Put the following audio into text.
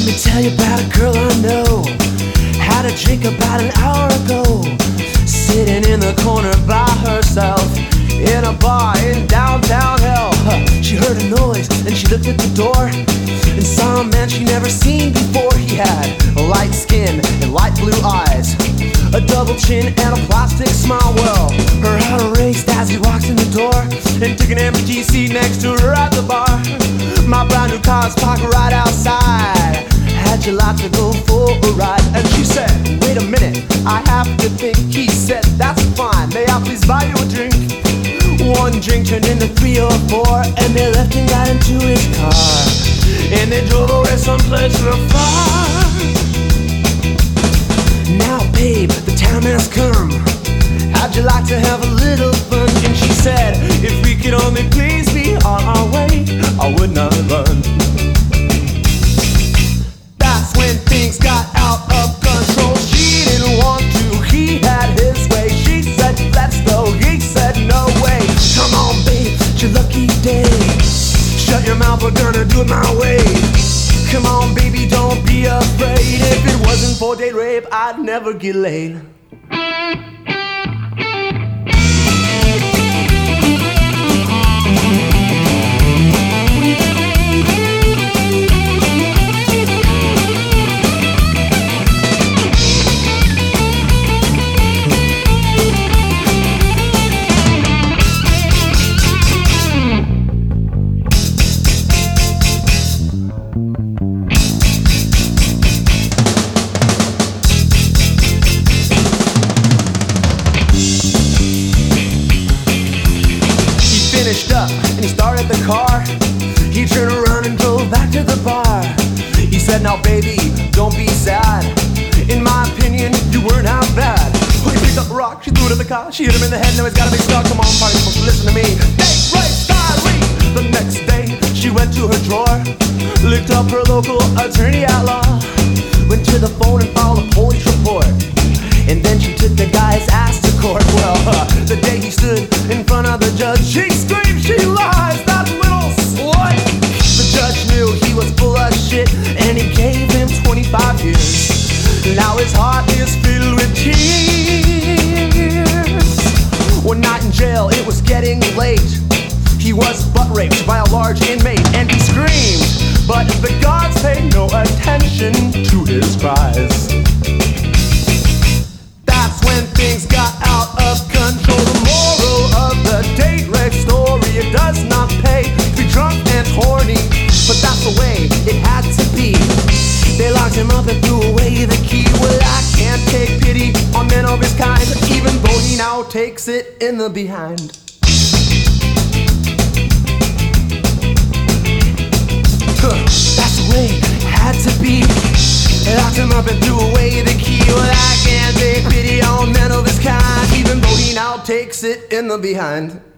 Let me tell you about a girl I know. Had a drink about an hour ago, sitting in the corner by herself in a bar in downtown hell. She heard a noise and she looked at the door and saw a man she never seen before. He had light skin and light blue eyes, a double chin and a plastic smile. Well, her heart raced as he walked in the door and took an empty seat next to her at the bar. My brand new car's parked right outside. Had you like to go for a ride? And she said, wait a minute, I have to think. He said, that's fine, may I please buy you a drink? One drink turned into 3 or 4, and they left and got into his car, and they drove away someplace real far. Now babe, the time has come, how'd you like to have a little fun? And she said, if we could only please be on our way, I would not run. That's when things got out of control. She didn't want to, he had his way. She said, let's go, he said, no way. Come on babe, it's your lucky day. Shut your mouth, we're gonna do it my way. Come on baby, don't be afraid. If it wasn't for date rape, I'd never get laid. Up and he started the car. He turned around and drove back to the bar. He said, now baby, don't be sad. In my opinion, you weren't half bad. He picked up a rock, she threw it in the car. She hit him in the head, now he's gotta be stuck. Come on, party folks, listen to me. Date rape diary. The next day, she went to her drawer, looked up her local attorney at law, went to the phone and filed a police report, and then she took the guy's ass to court. Well, the day he stood in front of the judge, she screamed, she lies, that little slut. The judge knew he was full of shit, and he gave him 25 years. Now his heart is filled with tears. One night in jail, it was getting late. He was butt raped by a large inmate, and he screamed, but the guards paid no attention to his cries. That's when things got out of control. The moral of the date rape story, it does not pay to be drunk and horny, but that's the way it had to be. They locked him up and threw away the key. Well, I can't take pity on men of his kind, even though he now takes it in the behind. That's the way it had to be. They locked him up and threw away the key. Well, I can't take pity on men of his kind, even though he now takes it in the behind.